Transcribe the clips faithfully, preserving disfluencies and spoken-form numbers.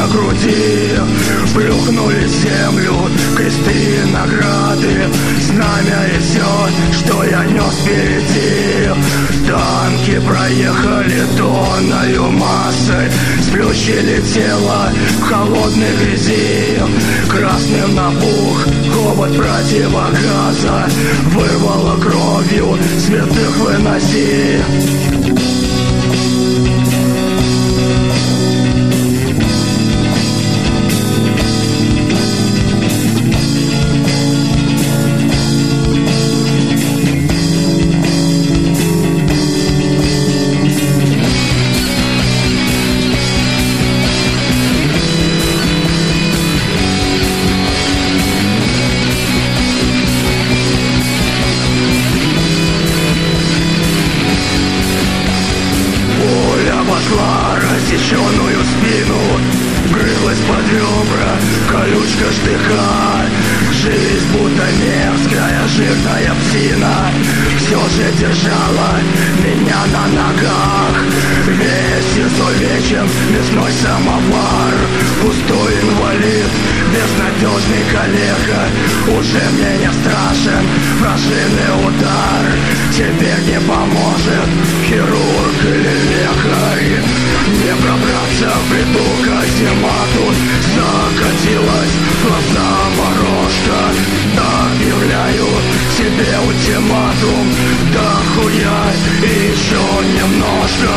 груди. Плюхнули землю, кресты, награды, знамя и все, что я нес впереди. Танки проехали тонною массой, сплющили тело в холодной грязи. Красным набух хобот противогаза, вырвало кровью, святых выноси. Рассеченную спину вгрызлась под ребра колючка штыка. Жизнь будто мерзкая жирная псина все же держала меня на ногах. Весь изувечен мясной самовар, пустой инвалид, безнадежный калека. Уже мне не страшен вражинный удар, теперь не поможет хирург или лекарь. Не пробраться в бреду каземату, закатилась в глаза морожка. Объявляю себе ультиматум, да хуя еще немножко.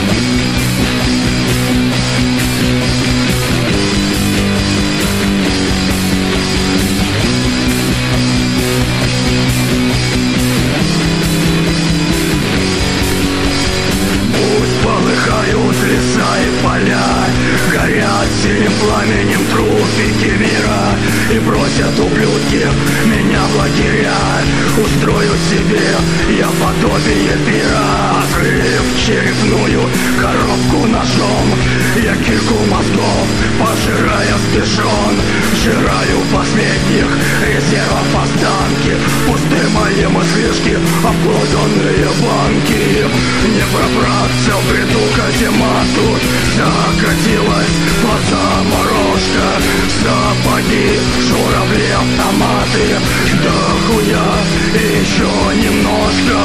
Полыхают леса и поля, горят синим пламенем трупики мира. И бросят ублюдки меня в лагеря. Устрою себе я подобие пира. Открыв черепную коробку ножом, я кирку мозгов, пожирая спешон. Жираю последних резервов останки, пусты мои мыслишки, обглоданные банки. Не пробраться в бреду каземату, закатилась в глаза морожка. Сапоги, журавли, автоматы, да хуя еще немножко.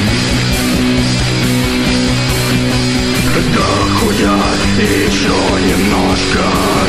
Да хуя еще немножко.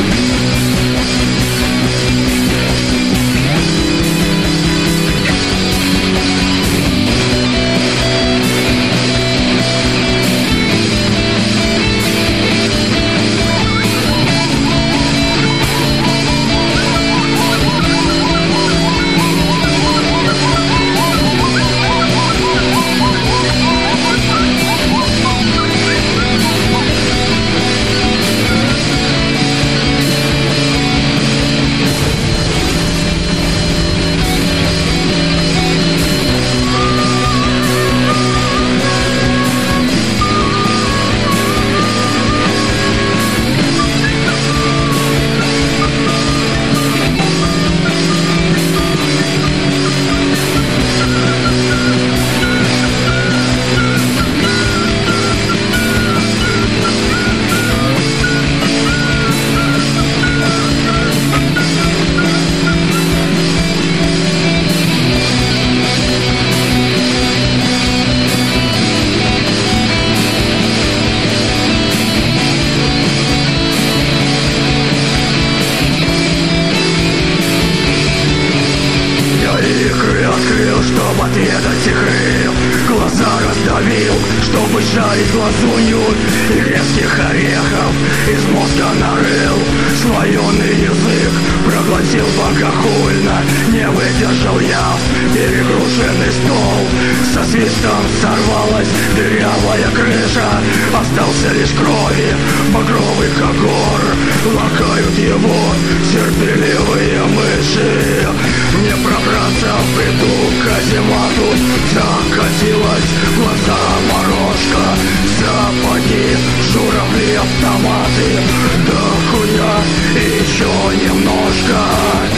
отведать игры. Глаза раздавил, чтобы жарить глазунью, и резких орехов из мозга нарыл. Слоеный язык проглотил богохульно, не выдержал я перегруженный стол. Со свистом сорвалась дырявая крыша, остался лишь крови багровый когор. Лакают его терпеливые мыши, не пробраться в бреду каземату. Закатилась в глаза морожка, сапоги, журавли, автоматы, да хуя еще немножко.